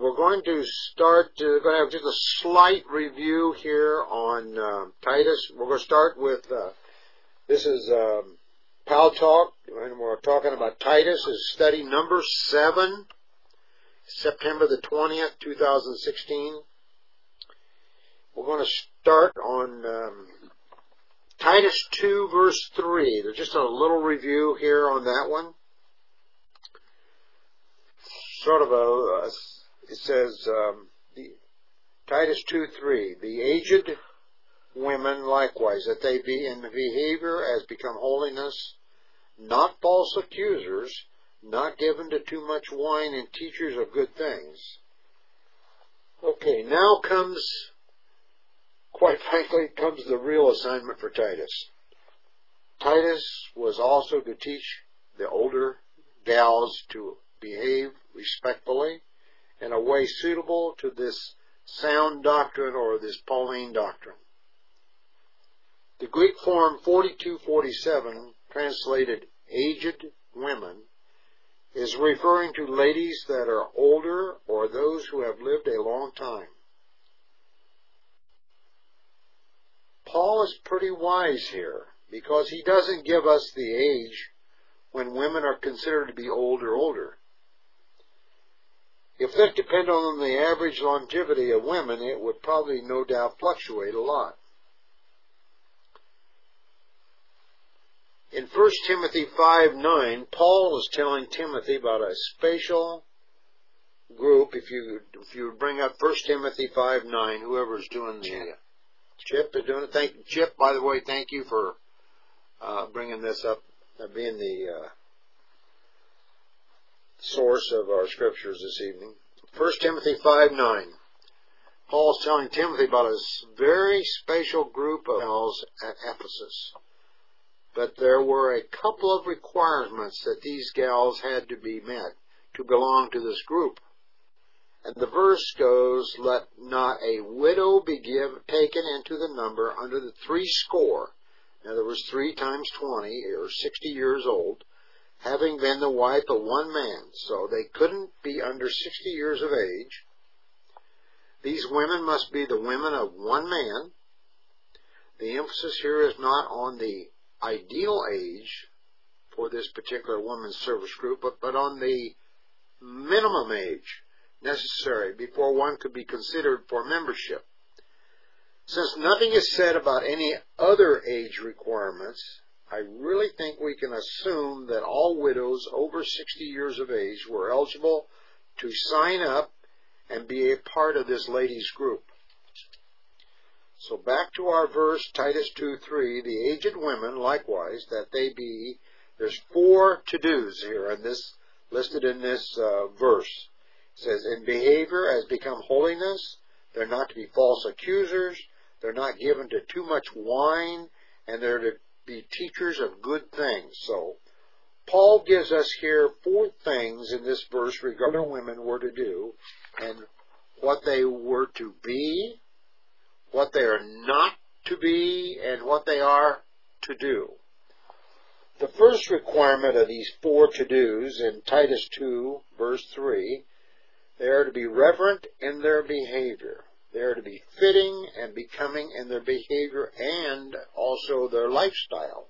We're going to start, going to have just a slight review here on Titus. We're going to start with, this is Pal Talk, and we're talking about Titus. Is study number 7, September the 20th, 2016. We're going to start on Titus 2, verse 3. There's just a little review here on that one. Sort of it says, Titus 2:3, the aged women likewise, that they be in behavior as become holiness, not false accusers, not given to too much wine, and teachers of good things. Okay, now comes, quite frankly, comes the real assignment for Titus. Titus was also to teach the older gals to behave respectfully in a way suitable to this sound doctrine or this Pauline doctrine. The Greek form 4247, translated aged women, is referring to ladies that are older or those who have lived a long time. Paul is pretty wise here because he doesn't give us the age when women are considered to be old or older. If that depended on the average longevity of women, it would probably no doubt fluctuate a lot. In 1 Timothy 5:9, Paul is telling Timothy about a special group. If you bring up 1 Timothy 5:9, whoever's doing the Chip is doing it. Chip, by the way, thank you for bringing this up, being the source of our scriptures this evening. 1 Timothy 5:9. Paul's telling Timothy about a very special group of gals at Ephesus. But there were a couple of requirements that these gals had to be met to belong to this group. And the verse goes, let not a widow be taken into the number under the 60. In other words, 3 times 20, or 60 years old, having been the wife of one man. So they couldn't be under 60 years of age. These women must be the women of one man. The emphasis here is not on the ideal age for this particular women's service group, but on the minimum age necessary before one could be considered for membership. Since nothing is said about any other age requirements, I really think we can assume that all widows over 60 years of age were eligible to sign up and be a part of this ladies' group. So back to our verse, Titus 2:3, the aged women likewise, that they be, there's 4 to-dos here, and this listed in this verse. It says, in behavior as become holiness, they're not to be false accusers, they're not given to too much wine, and they're to be teachers of good things. So, Paul gives us here 4 things in this verse regarding what women were to do, and what they were to be, what they are not to be, and what they are to do. The first requirement of these 4 to-dos in Titus 2, verse 3, they are to be reverent in their behavior. They are to be fitting and becoming in their behavior and also their lifestyle.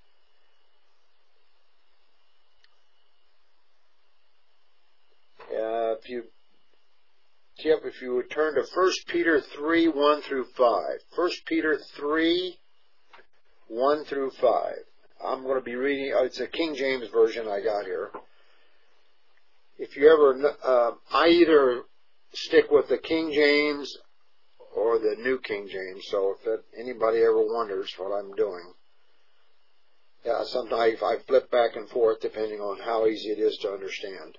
If you would turn to 1 Peter 3, 1 through 5. 1 Peter 3, 1 through 5. I'm going to be reading, it's a King James version I got here. If you ever, I either stick with the King James or the New King James, so if anybody ever wonders what I'm doing, sometimes I flip back and forth depending on how easy it is to understand.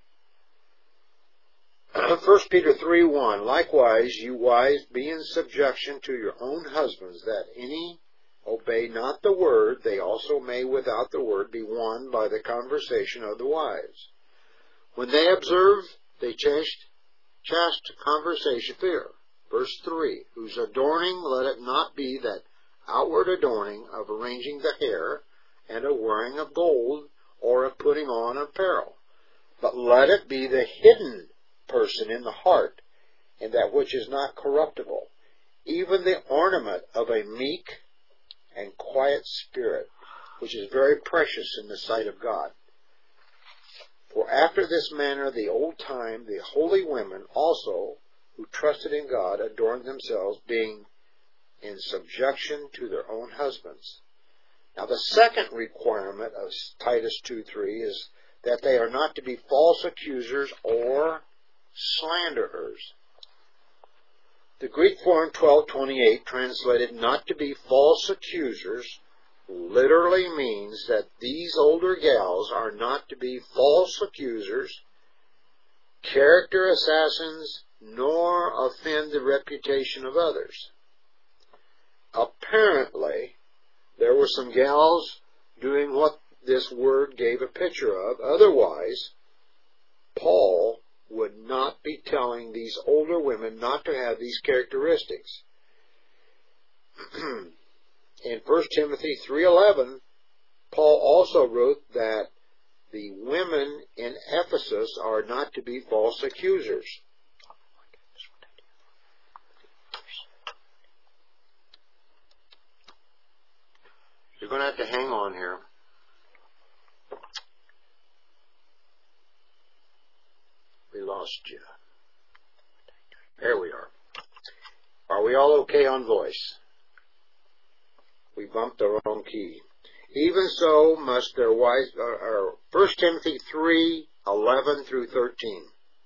1 Peter 3:1, likewise, you wives, be in subjection to your own husbands, that any obey not the word, they also may without the word be won by the conversation of the wives. When they observe, they chaste conversation fear. Verse 3, whose adorning let it not be that outward adorning of arranging the hair, and of wearing of gold, or of putting on apparel, but let it be the hidden person in the heart, and that which is not corruptible, even the ornament of a meek and quiet spirit, which is very precious in the sight of God. For after this manner the old time, the holy women also, who trusted in God, adorned themselves, being in subjection to their own husbands. Now the second requirement of Titus 2:3 is that they are not to be false accusers or slanderers. The Greek form 1228, translated not to be false accusers, literally means that these older gals are not to be false accusers, character assassins, nor offend the reputation of others. Apparently, there were some gals doing what this word gave a picture of. Otherwise, Paul would not be telling these older women not to have these characteristics. In 1 Timothy 3:11, Paul also wrote that the women in Ephesus are not to be false accusers. You're going to have to hang on here. We lost you. There we are. Are we all okay on voice? We bumped the wrong key. Even so must their wives, 1 Timothy 3:11 through 13.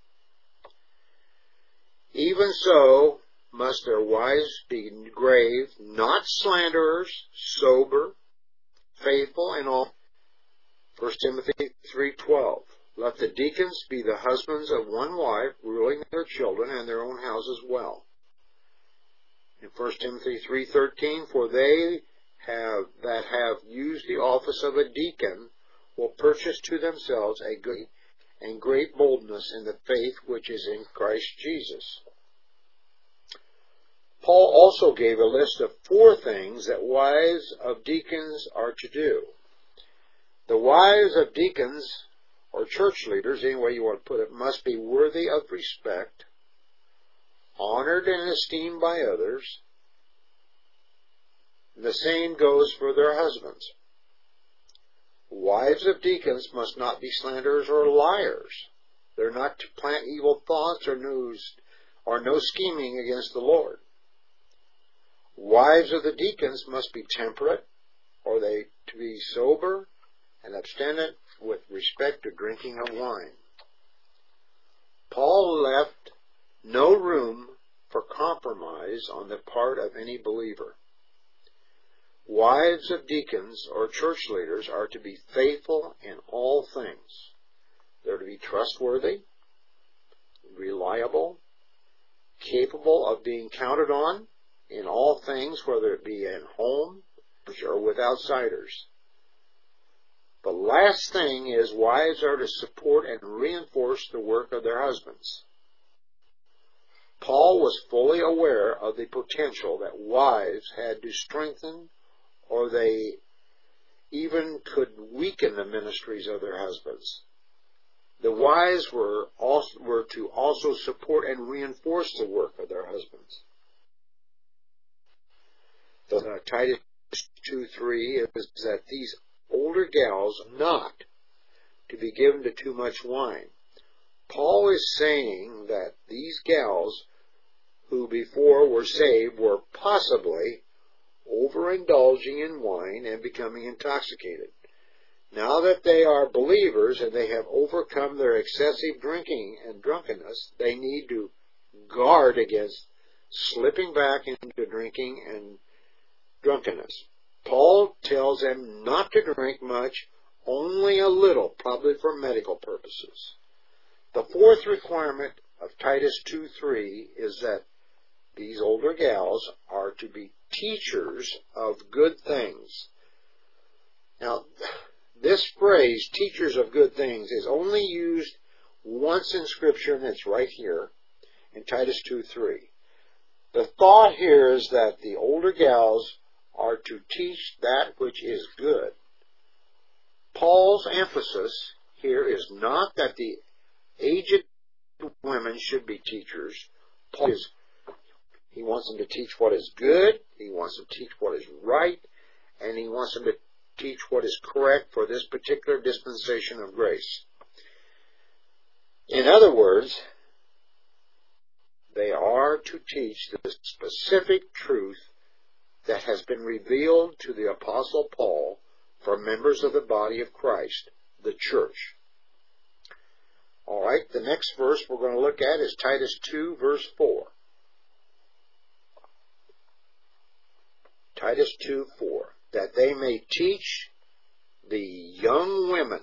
Even so must their wives be grave, not slanderers, sober, faithful in all. 1 Timothy 3:12. Let the deacons be the husbands of one wife, ruling their children and their own houses well. In 1 Timothy 3:13, for they that have used the office of a deacon will purchase to themselves a good and great boldness in the faith which is in Christ Jesus. Paul also gave a list of 4 things that wives of deacons are to do. The wives of deacons, or church leaders, any way you want to put it, must be worthy of respect, honored and esteemed by others. The same goes for their husbands. Wives of deacons must not be slanderers or liars. They're not to plant evil thoughts or no scheming against the Lord. Wives of the deacons must be temperate, or they to be sober and abstinent with respect to drinking of wine. Paul left no room for compromise on the part of any believer. Wives of deacons or church leaders are to be faithful in all things. They're to be trustworthy, reliable, capable of being counted on in all things, whether it be at home or with outsiders. The last thing is wives are to support and reinforce the work of their husbands. Paul was fully aware of the potential that wives had to strengthen, or they even could weaken the ministries of their husbands. The wives were to also support and reinforce the work of their husbands. The Titus 2:3 is that these older gals are not to be given to too much wine. Paul is saying that these gals who before were saved were possibly overindulging in wine and becoming intoxicated. Now that they are believers and they have overcome their excessive drinking and drunkenness, they need to guard against slipping back into drinking and drunkenness. Paul tells them not to drink much, only a little, probably for medical purposes. The 4th requirement of Titus 2:3 is that these older gals are to be teachers of good things. Now, this phrase, teachers of good things, is only used once in Scripture, and it's right here in Titus 2:3. The thought here is that the older gals are to teach that which is good. Paul's emphasis here is not that the aged women should be teachers, He wants them to teach what is good, he wants them to teach what is right, and he wants them to teach what is correct for this particular dispensation of grace. In other words, they are to teach the specific truth that has been revealed to the Apostle Paul for members of the body of Christ, the church. All right, the next verse we're going to look at is Titus 2, verse 4. Titus 2, 4. That they may teach the young women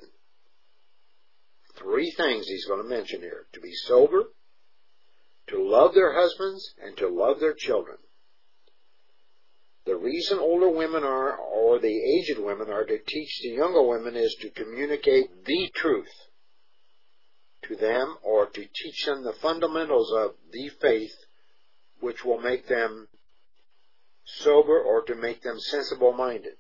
three things he's going to mention here: to be sober, to love their husbands, and to love their children. The reason older women are, or the aged women are to teach the younger women is to communicate the truth to them, or to teach them the fundamentals of the faith which will make them sober or to make them sensible-minded.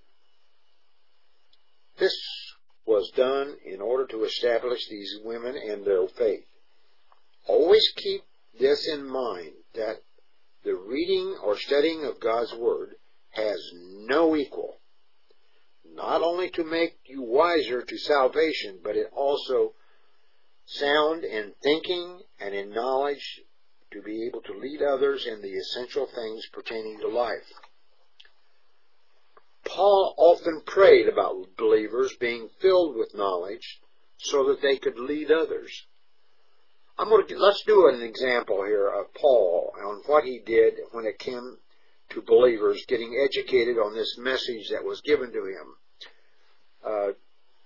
This was done in order to establish these women in their faith. Always keep this in mind, that the reading or studying of God's Word has no equal, not only to make you wiser to salvation, but it also sound in thinking and in knowledge to be able to lead others in the essential things pertaining to life. Paul often prayed about believers being filled with knowledge so that they could lead others. Let's do an example here of Paul on what he did when it came to believers getting educated on this message that was given to him.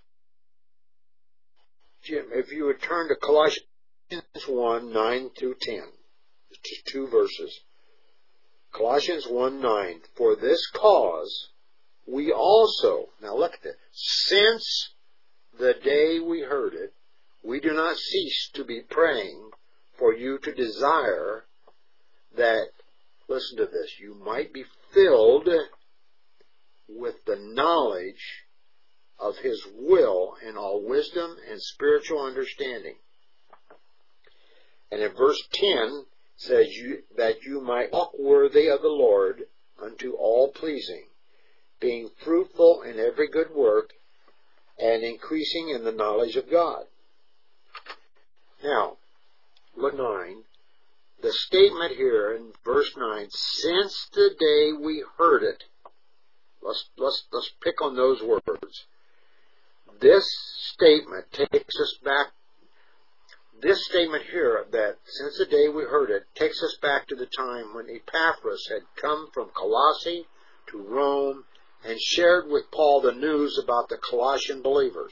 Jim, if you would turn to Colossians 1, 9 through 10, just two verses. Colossians 1, 9, for this cause we also, now look at this, since the day we heard it, we do not cease to be praying for you to desire that, listen to this, you might be filled with the knowledge of His will in all wisdom and spiritual understanding. And in verse 10 says that you might walk worthy of the Lord unto all pleasing, being fruitful in every good work and increasing in the knowledge of God. Now, look 9. The statement here in verse 9, since the day we heard it, let's pick on those words. This statement takes us back, this statement here, that since the day we heard it, takes us back to the time when Epaphras had come from Colossae to Rome and shared with Paul the news about the Colossian believers.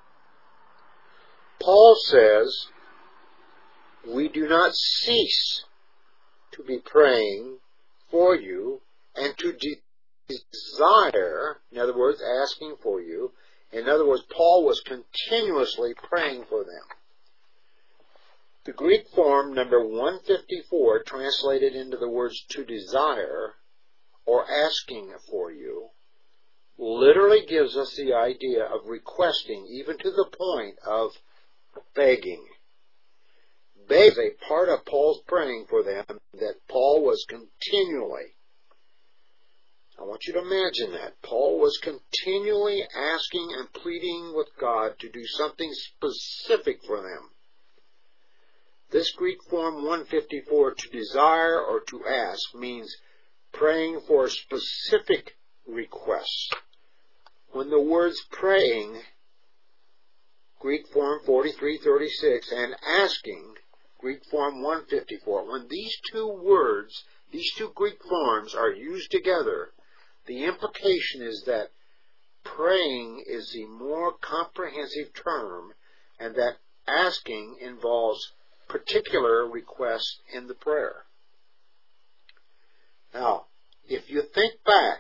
Paul says, we do not cease to be praying for you and to desire, in other words, asking for you. In other words, Paul was continuously praying for them. The Greek form number 154, translated into the words to desire or asking for you, literally gives us the idea of requesting, even to the point of begging. Begging is a part of Paul's praying for them that Paul was continually, I want you to imagine that, Paul was continually asking and pleading with God to do something specific for them. This Greek form 154, to desire or to ask, means praying for specific requests. When the words praying, Greek form 4336, and asking, Greek form 154, when these two words, these two Greek forms are used together, the implication is that praying is the more comprehensive term and that asking involves particular requests in the prayer. Now, if you think back,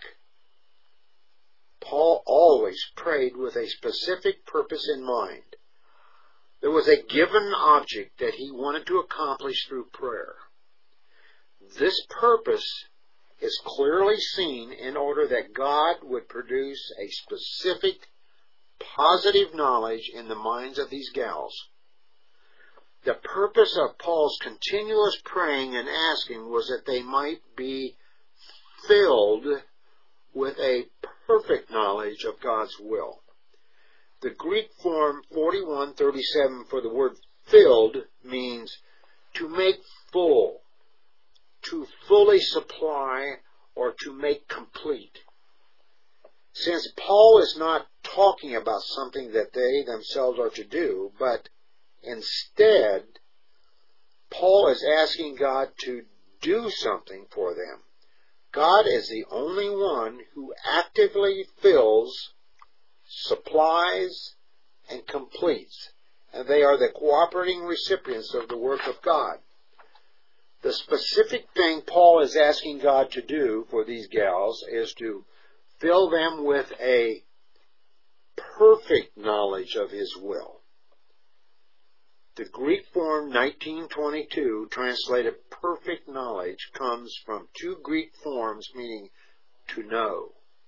Paul always prayed with a specific purpose in mind. There was a given object that he wanted to accomplish through prayer. This purpose is clearly seen in order that God would produce a specific positive knowledge in the minds of these gals. The purpose of Paul's continuous praying and asking was that they might be filled with a perfect knowledge of God's will. The Greek form 4137 for the word filled means to make full, to fully supply, or to make complete. Since Paul is not talking about something that they themselves are to do, but instead, Paul is asking God to do something for them. God is the only one who actively fills, supplies, and completes, and they are the cooperating recipients of the work of God. The specific thing Paul is asking God to do for these gals is to fill them with a perfect knowledge of His will. The Greek form 1922, translated perfect knowledge, comes from two Greek forms meaning to know.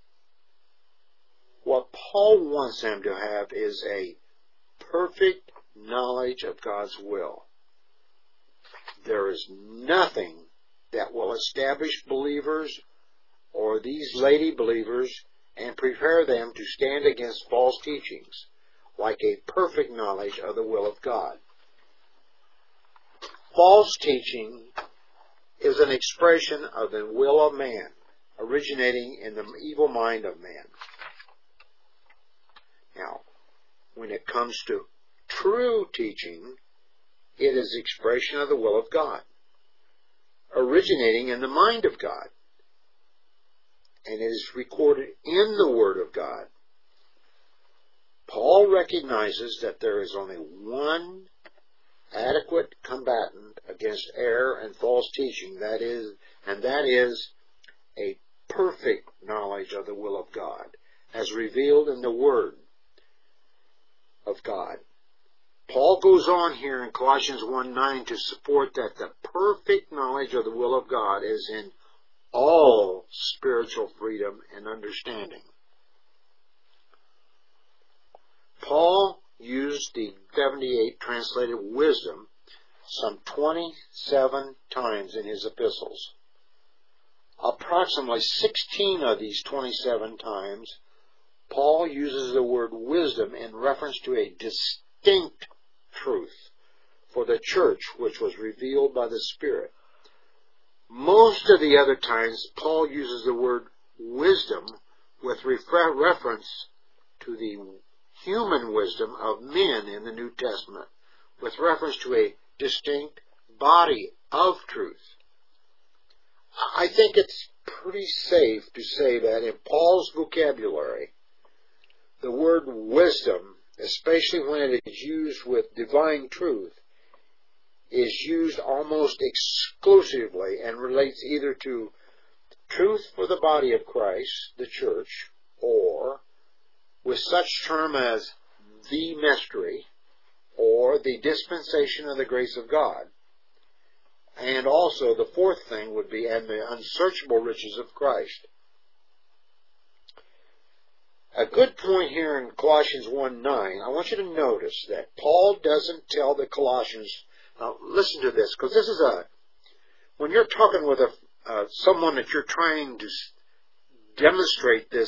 What Paul wants them to have is a perfect knowledge of God's will. There is nothing that will establish believers or these lady believers and prepare them to stand against false teachings like a perfect knowledge of the will of God. False teaching is an expression of the will of man, originating in the evil mind of man. Now, when it comes to true teaching, it is expression of the will of God, originating in the mind of God, and it is recorded in the Word of God. Paul recognizes that there is only one adequate combatant against error and false teaching, that is a perfect knowledge of the will of God, as revealed in the Word of God. Paul goes on here in Colossians 1:9 to support that the perfect knowledge of the will of God is in all spiritual freedom and understanding. Paul used the 78 translated wisdom some 27 times in his epistles. Approximately 16 of these 27 times, Paul uses the word wisdom in reference to a distinct truth for the church which was revealed by the Spirit. Most of the other times, Paul uses the word wisdom with reference to the human wisdom of men in the New Testament, with reference to a distinct body of truth. I think it's pretty safe to say that in Paul's vocabulary, the word wisdom, especially when it is used with divine truth, is used almost exclusively and relates either to truth for the body of Christ, the church, or with such term as the mystery or the dispensation of the grace of God. And also the fourth thing would be, and the unsearchable riches of Christ. A good point here in Colossians 1:9, I want you to notice that Paul doesn't tell the Colossians, now listen to this, because this is when you're talking with someone that you're trying to demonstrate this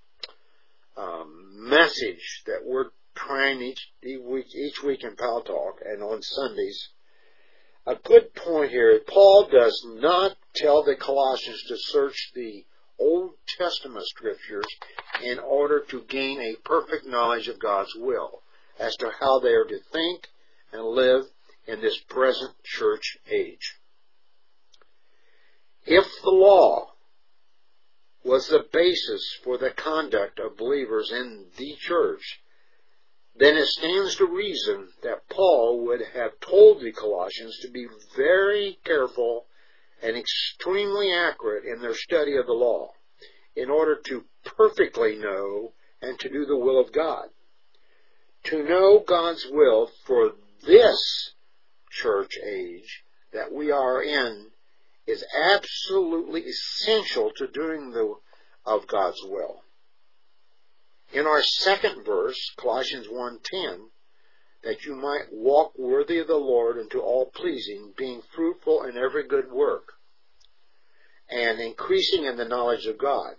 message that we're trying each week in Pal Talk and on Sundays, a good point here, Paul does not tell the Colossians to search the Old Testament scriptures in order to gain a perfect knowledge of God's will as to how they are to think and live in this present church age. If the law was the basis for the conduct of believers in the church, then it stands to reason that Paul would have told the Colossians to be very careful and extremely accurate in their study of the law in order to perfectly know and to do the will of God. To know God's will for this church age that we are in is absolutely essential to doing of God's will. In our second verse, Colossians 1:10, that you might walk worthy of the Lord unto all pleasing, being fruitful in every good work, and increasing in the knowledge of God.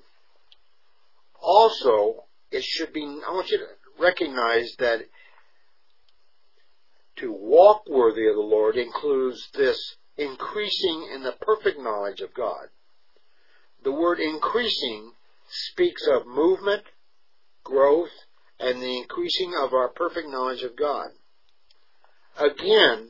Also, it should be, I want you to recognize that to walk worthy of the Lord includes this increasing in the perfect knowledge of God. The word increasing speaks of movement, growth, and the increasing of our perfect knowledge of God. Again,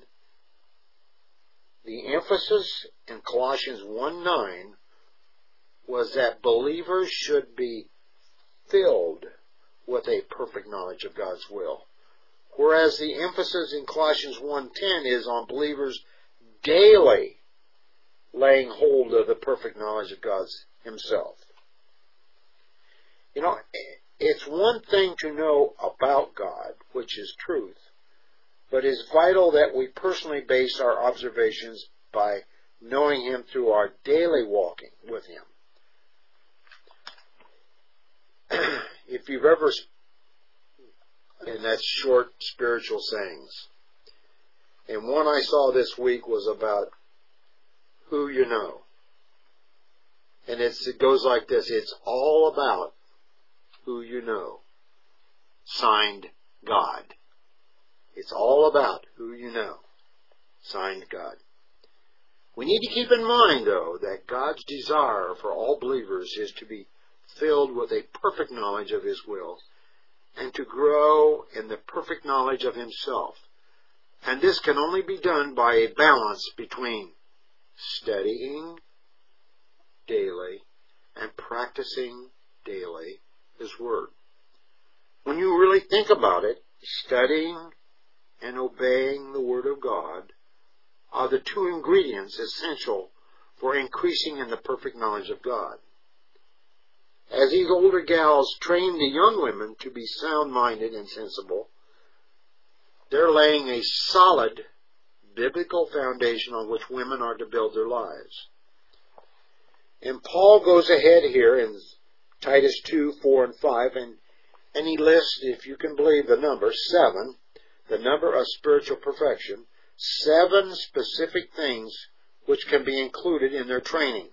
the emphasis in Colossians 1:9 was that believers should be filled with a perfect knowledge of God's will, whereas the emphasis in Colossians 1:10 is on believers daily laying hold of the perfect knowledge of God Himself. You know, it's one thing to know about God, which is truth, but it's vital that we personally base our observations by knowing Him through our daily walking with Him. If you've ever, and that's short spiritual sayings, and one I saw this week was about who you know. And it goes like this: it's all about who you know. Signed, God. It's all about who you know. Signed, God. We need to keep in mind, though, that God's desire for all believers is to be filled with a perfect knowledge of His will and to grow in the perfect knowledge of Himself. And this can only be done by a balance between studying daily and practicing daily His Word. When you really think about it, studying and obeying the Word of God are the two ingredients essential for increasing in the perfect knowledge of God. As these older gals train the young women to be sound-minded and sensible, they're laying a solid biblical foundation on which women are to build their lives. And Paul goes ahead here in Titus 2, 4, and 5, and he lists, if you can believe the number, 7, the number of spiritual perfection, 7 specific things which can be included in their training.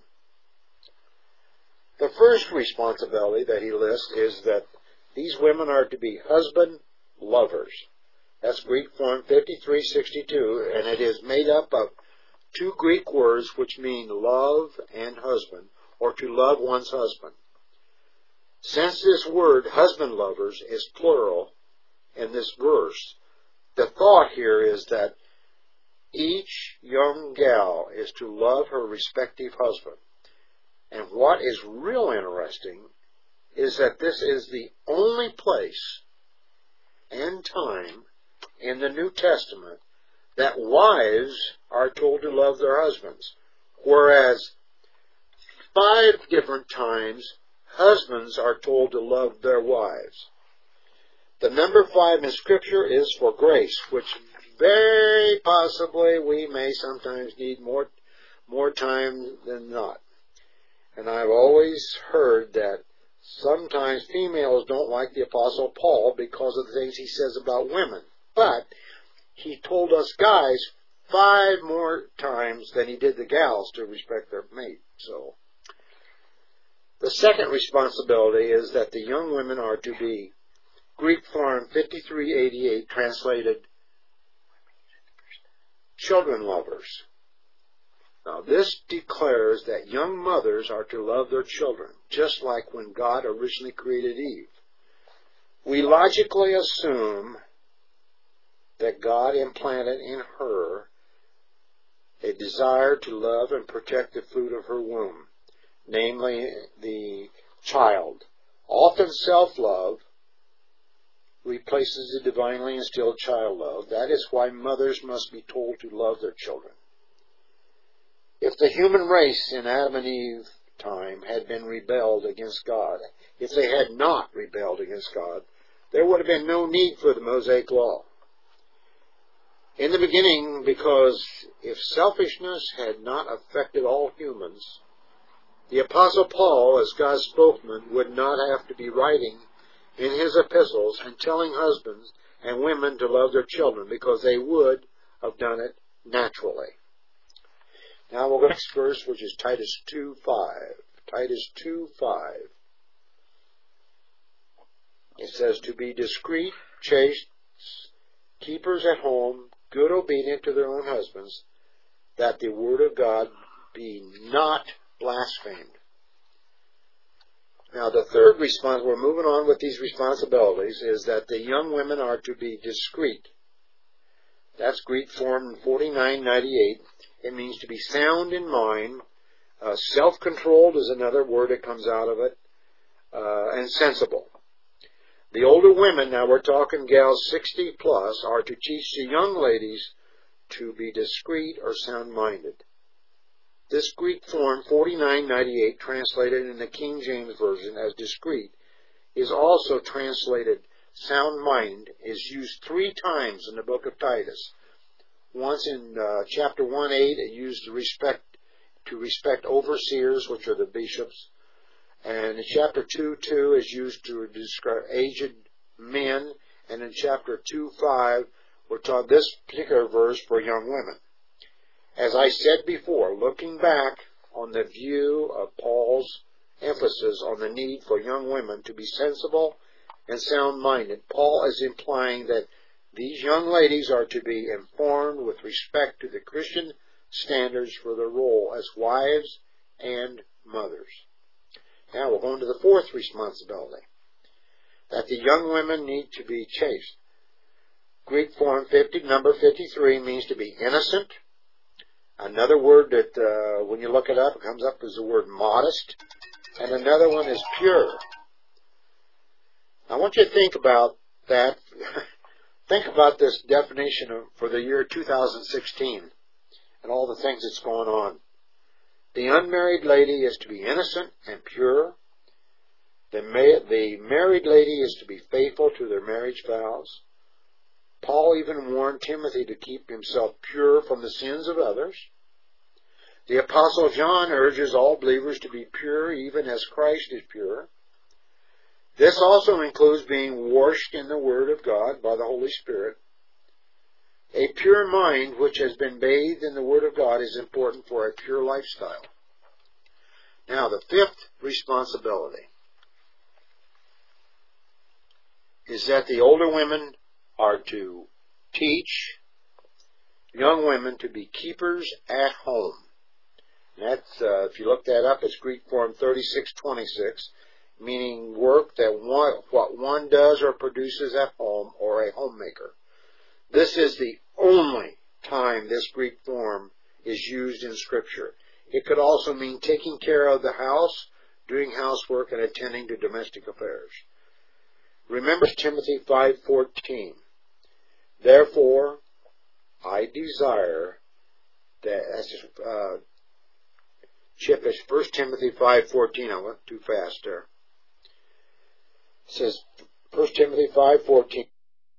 The first responsibility that he lists is that these women are to be husband lovers. That's Greek form 5362, and it is made up of 2 Greek words which mean love and husband, or to love one's husband. Since this word, husband lovers, is plural in this verse, the thought here is that each young gal is to love her respective husband. And what is real interesting is that this is the only place and time in the New Testament that wives are told to love their husbands, whereas 5 different times husbands are told to love their wives. The number 5 in Scripture is for grace, which very possibly we may sometimes need more time than not. And I've always heard that sometimes females don't like the Apostle Paul because of the things he says about women. But he told us guys 5 more times than he did the gals to respect their mate. So the second responsibility is that the young women are to be Greek form 5388, translated children lovers. Now, this declares that young mothers are to love their children, just like when God originally created Eve. We logically assume that God implanted in her a desire to love and protect the fruit of her womb, namely the child. Often self-love replaces the divinely instilled child love. That is why mothers must be told to love their children. If the human race in Adam and Eve time had been rebelled against God, if they had not rebelled against God, there would have been no need for the Mosaic Law. In the beginning, because if selfishness had not affected all humans, the Apostle Paul, as God's spokesman, would not have to be writing in his epistles and telling husbands and women to love their children, because they would have done it naturally. Now we'll go to the next verse, which is Titus 2:5. Titus 2:5. It says, to be discreet, chaste, keepers at home, good, obedient to their own husbands, that the word of God be not blasphemed. Now the third response, we're moving on with these responsibilities, is that the young women are to be discreet. That's Greek form 4998. It means to be sound in mind. Self-controlled is another word that comes out of it. And sensible. The older women, now we're talking gals 60 plus, are to teach the young ladies to be discreet or sound-minded. This Greek form 4998, translated in the King James Version as discreet, is also translated sound mind, is used 3 times in the book of Titus. Once in chapter 1:8, it used to respect overseers, which are the bishops. And in chapter 2:2 is used to describe aged men. And in chapter 2:5, we're taught this particular verse for young women. As I said before, looking back on the view of Paul's emphasis on the need for young women to be sensible and sound-minded, Paul is implying that these young ladies are to be informed with respect to the Christian standards for their role as wives and mothers. Now we're going to the fourth responsibility, that the young women need to be chaste. Greek form number 53 means to be innocent. Another word that, when you look it up, it comes up as the word modest. And another one is pure. I want you to think about that. Think about this definition for the year 2016 and all the things that's going on. The unmarried lady is to be innocent and pure. The married lady is to be faithful to their marriage vows. Paul even warned Timothy to keep himself pure from the sins of others. The Apostle John urges all believers to be pure even as Christ is pure. This also includes being washed in the Word of God by the Holy Spirit. A pure mind which has been bathed in the Word of God is important for a pure lifestyle. Now, the fifth responsibility is that the older women are to teach young women to be keepers at home. And that's, if you look that up, it's Greek form 3626, meaning work that what one does or produces at home, or a homemaker. This is the only time this Greek form is used in Scripture. It could also mean taking care of the house, doing housework, and attending to domestic affairs. Remember Timothy 5:14. Therefore, I desire that, that's just, Chip, is 1 Timothy 5:14. I went too fast there. It says, 1 Timothy 5:14.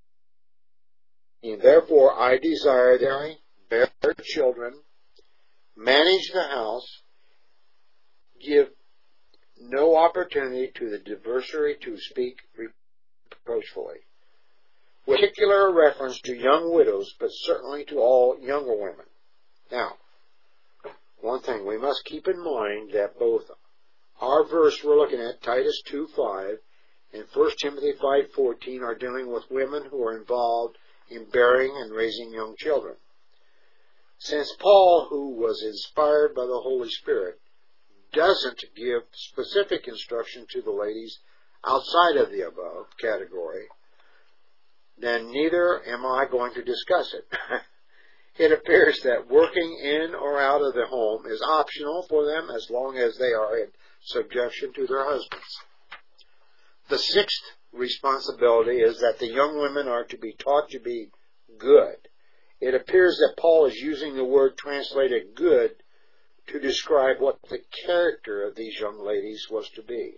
Therefore, I desire that bear children, manage the house, give no opportunity to the adversary to speak reproachfully. With particular reference to young widows, but certainly to all younger women. Now, one thing we must keep in mind that both our verse we're looking at, Titus 2:5, and 1 Timothy 5:14, are dealing with women who are involved in bearing and raising young children. Since Paul, who was inspired by the Holy Spirit, doesn't give specific instruction to the ladies outside of the above category, then neither am I going to discuss it. It appears that working in or out of the home is optional for them as long as they are in subjection to their husbands. The sixth responsibility is that the young women are to be taught to be good. It appears that Paul is using the word translated good to describe what the character of these young ladies was to be.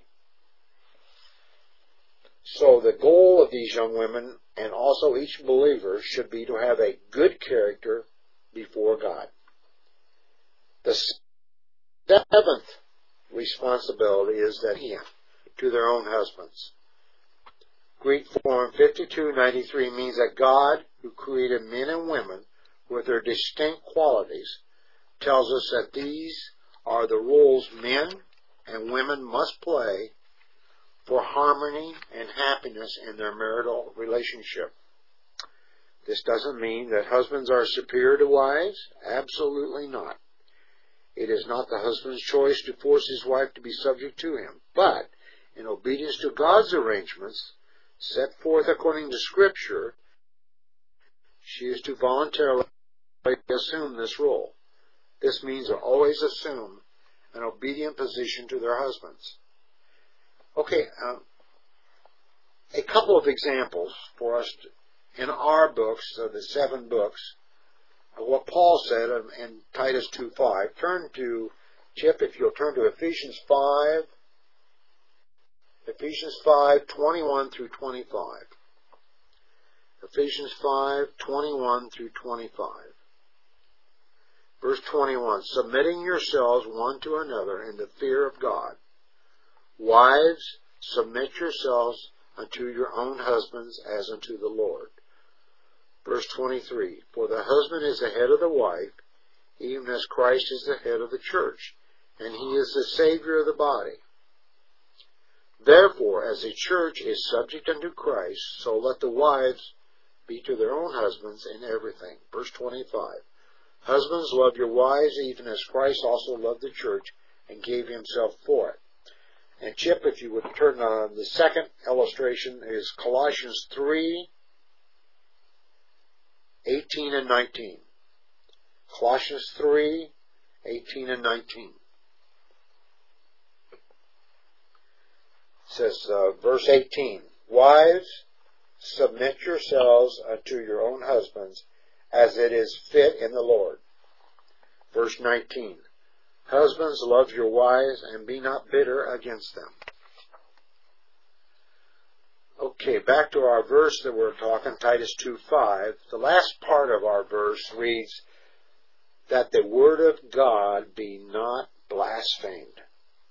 So the goal of these young women, and also each believer, should be to have a good character before God. The seventh responsibility is that to their own husbands. Greek form 5293 means that God, who created men and women with their distinct qualities, tells us that these are the roles men and women must play for harmony and happiness in their marital relationship. This doesn't mean that husbands are superior to wives. Absolutely not. It is not the husband's choice to force his wife to be subject to him, but in obedience to God's arrangements set forth according to Scripture, she is to voluntarily assume this role. This means to always assume an obedient position to their husbands. Okay, a couple of examples for us in our books, the 7 books, of what Paul said in Titus 2:5. Turn to, Chip, if you'll turn to Ephesians 5:21 through 25. Ephesians 5:21 through 25. Verse 21, submitting yourselves one to another in the fear of God. Wives, submit yourselves unto your own husbands as unto the Lord. Verse 23, for the husband is the head of the wife, even as Christ is the head of the church, and he is the Savior of the body. Therefore, as the church is subject unto Christ, so let the wives be to their own husbands in everything. Verse 25, husbands, love your wives, even as Christ also loved the church and gave himself for it. And Chip, if you would turn on the second illustration, is Colossians 3:18 and 19. Colossians 3:18 and 19. It says, verse 18, wives, submit yourselves unto your own husbands, as it is fit in the Lord. Verse 19, husbands, love your wives, and be not bitter against them. Okay, back to our verse that we're talking, Titus 2:5. The last part of our verse reads, that the word of God be not blasphemed.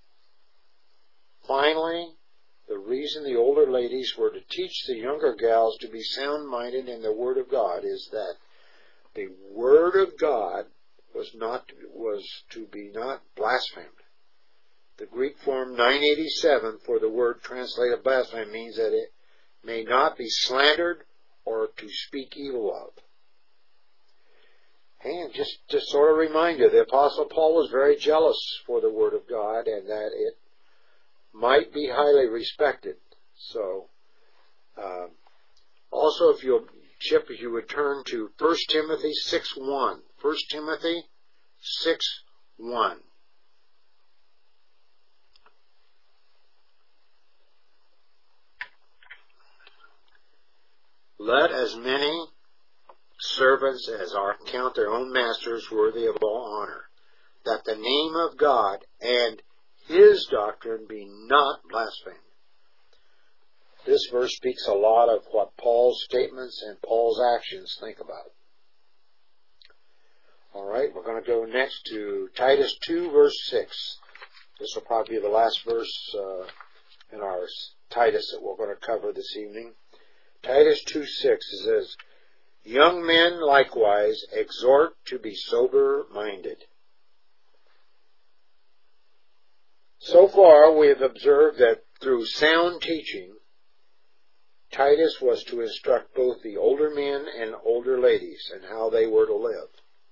Finally, the reason the older ladies were to teach the younger gals to be sound-minded in the word of God is that the word of God was to be not blasphemed. The Greek form 987 for the word translated blasphemy means that it may not be slandered or to speak evil of. And just to sort of remind you, the Apostle Paul was very jealous for the Word of God and that it might be highly respected. So, also if you'll, Chip, if you would turn to 1 Timothy 6:1. 1 Timothy 6:1. Let as many servants as are count their own masters worthy of all honor, that the name of God and His doctrine be not blasphemed. This verse speaks a lot of what Paul's statements and Paul's actions think about. All right, we're going to go next to Titus 2, verse 6. This will probably be the last verse in our Titus that we're going to cover this evening. Titus 2:6 says, young men likewise exhort to be sober-minded. So far we have observed that through sound teaching, Titus was to instruct both the older men and older ladies in how they were to live.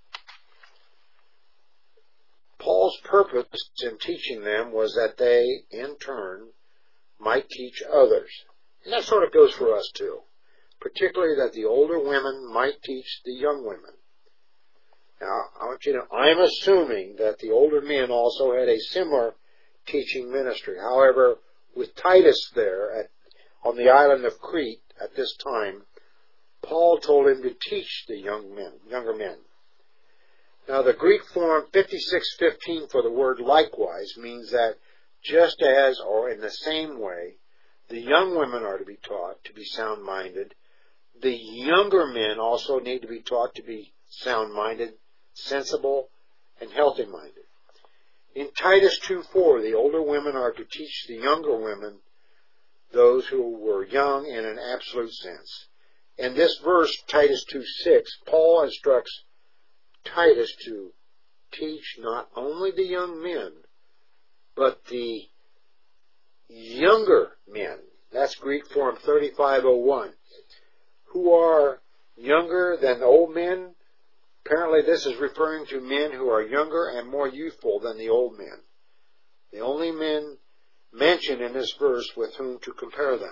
Paul's purpose in teaching them was that they, in turn, might teach others. And that sort of goes for us too. Particularly that the older women might teach the young women. Now, I want you to know, I'm assuming that the older men also had a similar teaching ministry. However, with Titus there on the island of Crete at this time, Paul told him to teach the younger men. Now, the Greek form 5615 for the word likewise means that just as, or in the same way, the young women are to be taught to be sound-minded, the younger men also need to be taught to be sound-minded, sensible, and healthy-minded. In Titus 2:4, the older women are to teach the younger women those who were young in an absolute sense. In this verse, Titus 2:6, Paul instructs Titus to teach not only the young men, but the younger men. That's Greek form 3501. Who are younger than old men. Apparently this is referring to men who are younger and more youthful than the old men. The only men mentioned in this verse with whom to compare them.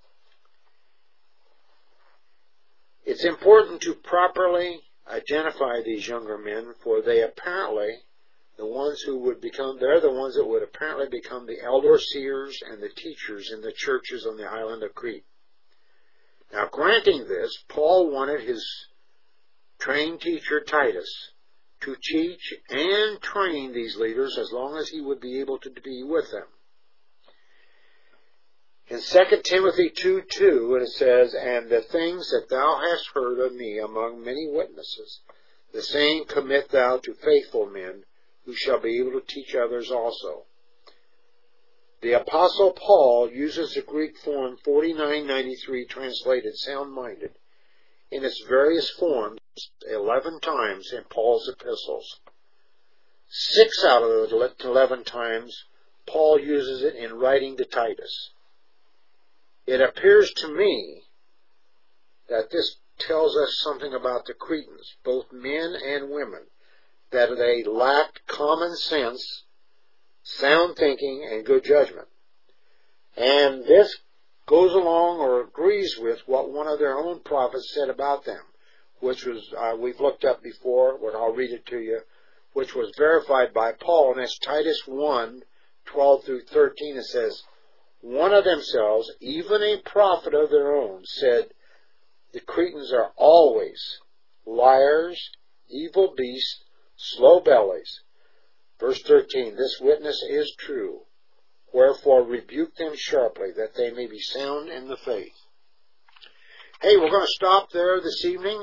It's important to properly identify these younger men, for they apparently, they're the ones that would apparently become the elder seers and the teachers in the churches on the island of Crete. Now, granting this, Paul wanted his trained teacher Titus to teach and train these leaders as long as he would be able to be with them. In 2 Timothy 2:2, it says, "And the things that thou hast heard of me among many witnesses, the same commit thou to faithful men, who shall be able to teach others also." The Apostle Paul uses the Greek form 4993, translated sound-minded, in its various forms 11 times in Paul's epistles. 6 out of those 11 times, Paul uses it in writing to Titus. It appears to me that this tells us something about the Cretans, both men and women, that they lacked common sense, sound thinking, and good judgment. And this goes along or agrees with what one of their own prophets said about them, which was, we've looked up before, but I'll read it to you, which was verified by Paul, and it's Titus 1:12 through 13. It says, "One of themselves, even a prophet of their own, said, the Cretans are always liars, evil beasts, slow bellies." Verse 13, "This witness is true. Wherefore rebuke them sharply, that they may be sound in the faith." Hey, we're going to stop there this evening.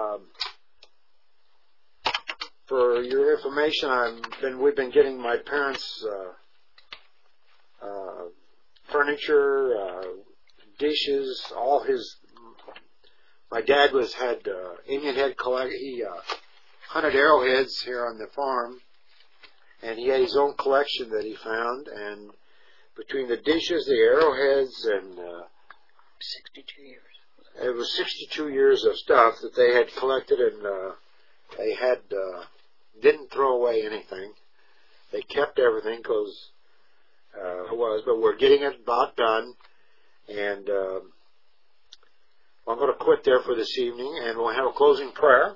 For your information, we've been getting my parents' furniture, dishes, all his. My dad had Indian head collect. He hunted arrowheads here on the farm, and he had his own collection that he found. And between the dishes, the arrowheads, and 62 years. It was 62 years of stuff that they had collected, and they had didn't throw away anything. They kept everything because but we're getting it about done, and I'm going to quit there for this evening, and we'll have a closing prayer.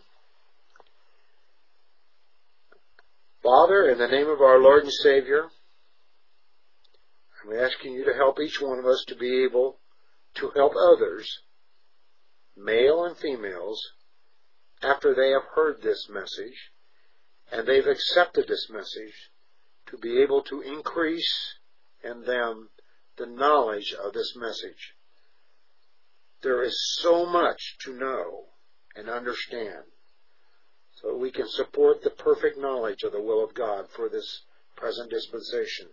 Father, in the name of our Lord and Savior, I'm asking you to help each one of us to be able to help others, male and females, after they have heard this message and they've accepted this message, to be able to increase in them the knowledge of this message. There is so much to know and understand, so we can support the perfect knowledge of the will of God for this present dispensation.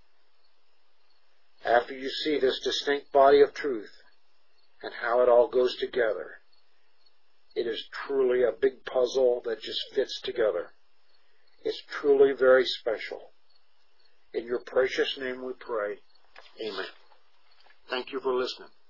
After you see this distinct body of truth and how it all goes together, it is truly a big puzzle that just fits together. It's truly very special. In your precious name we pray. Amen. Thank you for listening.